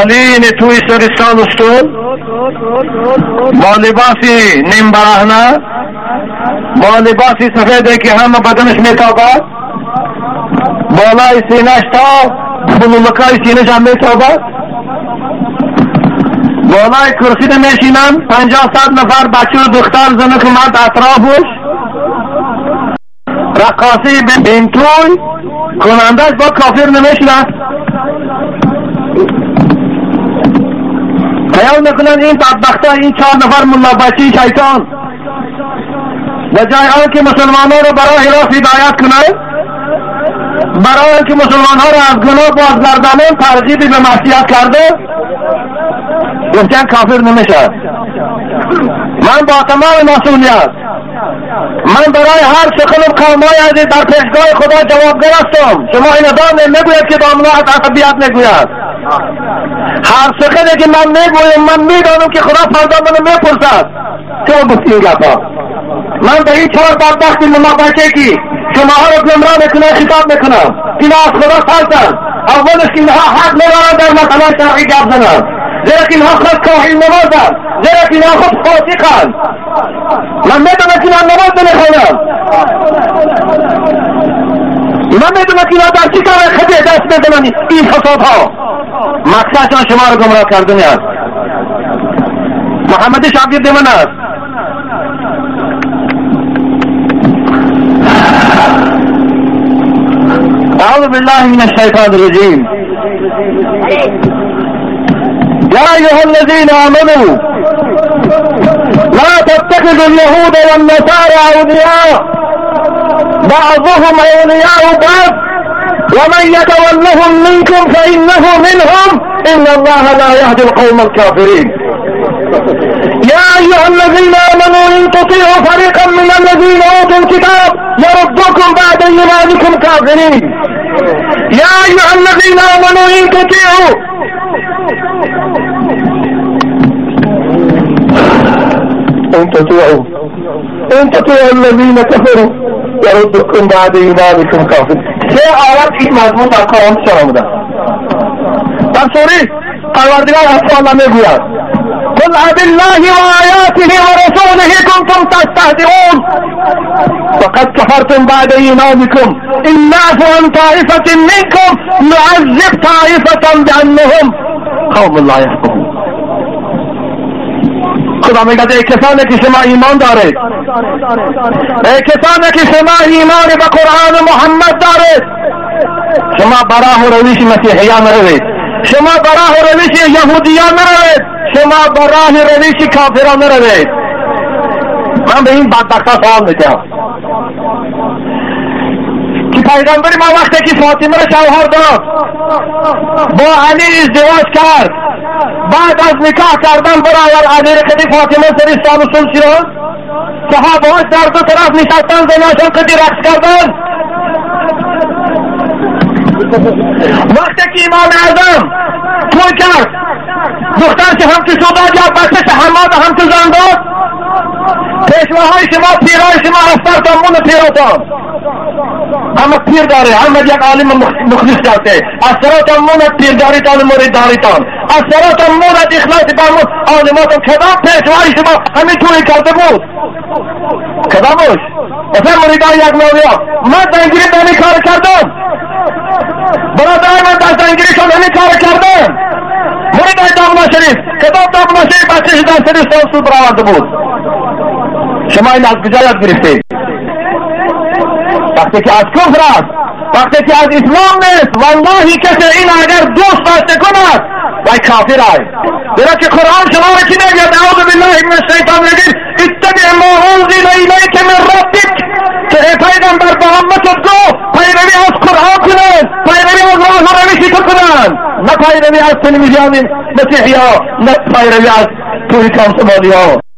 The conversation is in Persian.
بالین توی سرستان استون با لباسی نیم برهنه، با لباسی سفیده که همه بدنش میتابد، بالای سینه‌اش تا بلولکای سینه‌اش هم میتابد، بالای کرسی نمیشینن 50-100 نفر بچه و دختر زن و مرد اطرافش، رقاصی این توی کنندش با کافر نمیشنن. خیال میکنن این بدبختا این 4 نفر ملا بچه شیطان و جای آن که مسلمانان رو برای راست هدایت کنه، برای آن که مسلمانان رو از گناه بازگردانه ترغیب به معصیت کرده، گفتن کافر نمیشه. من با تمام مسئولیت من برای هر سخن و کلمه‌ای در پیشگاه خدا جوابگر هستم. شما این ادام نگوید که دامنه از عصبیت نگوید. هر سخنی که من میگویم من میدانم که خدا فردا منو میپرسد چرا گفتی این گپا. من به این 4 بدبختی منافقه که شماها رو گمراه میکنه خطاب میکنم. اینا از خدا سالتن. اولش اینها حق ندارن در مسئله شرعی گپ زنن، زیرا که اینها خود کاهی نمازن، زیرا که اینها خود فاسقن. من میدونم که من نماز نمیخوانم، من میدونم که اینا در چی کار خطی دست میدونن این فسادها. مقصدشان شما رو گمراه کردن است. محمد شاگرد من است. اعوذ بالله من الشیطان الرجیم. يا أيها الذين آمنوا لا تتخذوا اليهود والنصارى أولياء بعضهم أولياء بعض ومن يتولهم منكم فإنه منهم إن الله لا يهدي القوم الكافرين. يا أيها الذين آمنوا إن تطيعوا فريقا من الذين أوتوا الكتاب يردوكم بعد إيمانكم كافرين. يا أيها الذين آمنوا إن تطيعوا إن تطيعوا الذين كفروا يردوكم بعد إيمانكم كافرين. سه آیات این مضمون در قرآن شما آمده. در سوره پروردگار الله میگوید قل أبالله وآياته ورسوله كنتم تستهزئون فقد كفرتم بعد إيمانكم إن نعفو عن طائفة منكم نعذب طائفة بأنهم قوم لا يفقهون. خدا میگه ای کسانی که شما ایمان دارید، ای کسانی که شما ایمان به قرآن محمد دارید، شما براه و رویش مسیحیان نروید، شما براه و رویش یهودیان نروید، شما براه و رویش کافران نروید. من به این بدبختا سوال میکنم که پیغمبر ما وقتی که فاطمه را شوهر داد با علی ازدواج کرد، بعد از نکاح کردن برای علی قدی فاطمه سرستان و سل شد، صحابه هاش در دو طرف نشستن، زناشان قدی رقص کردن. وقتی که امام اعظم توی کرد، دختر که هم تو شداد یا بچه که حماد هم تو زن داد، پیشواهای شما پیرای شما افتر تامون پیراتان همه پیر داره، همه یک عالم مخلص کرده. از سراتان مونت پیرداریتان و مریدداریتان، از سراتان مونت اخلاص برمون عالماتان. کدام پیشوهای شما همین توی کرده بود؟ کدامش؟ مثلا مریدان یک نویا من زنگیری به همین کار کردم، برادرای من در زنگیری شد همین کار کردم. مریدای دامنا شریف، کدام دامنا شریف بچهش در سرستان سود برآورده بود؟ شما این از کجا یاد گرفتید؟ وقتی که از کفر است، وقتی که از اسلام نیست، والله کسی این اگر دوست داشته کند وای کافر است. زیرا که قرآن شما را که نگید اعوذ بالله من الشیطان الرجیم اتبع ما انزل الیک من ربک، که ای پیغمبر با امت گو پیروی از قرآن کنند، پیروی از راه و روش تو کنند، نه پیروی از تلویزیون مسیحی ها، نه پیروی از توی کانسومالی ها.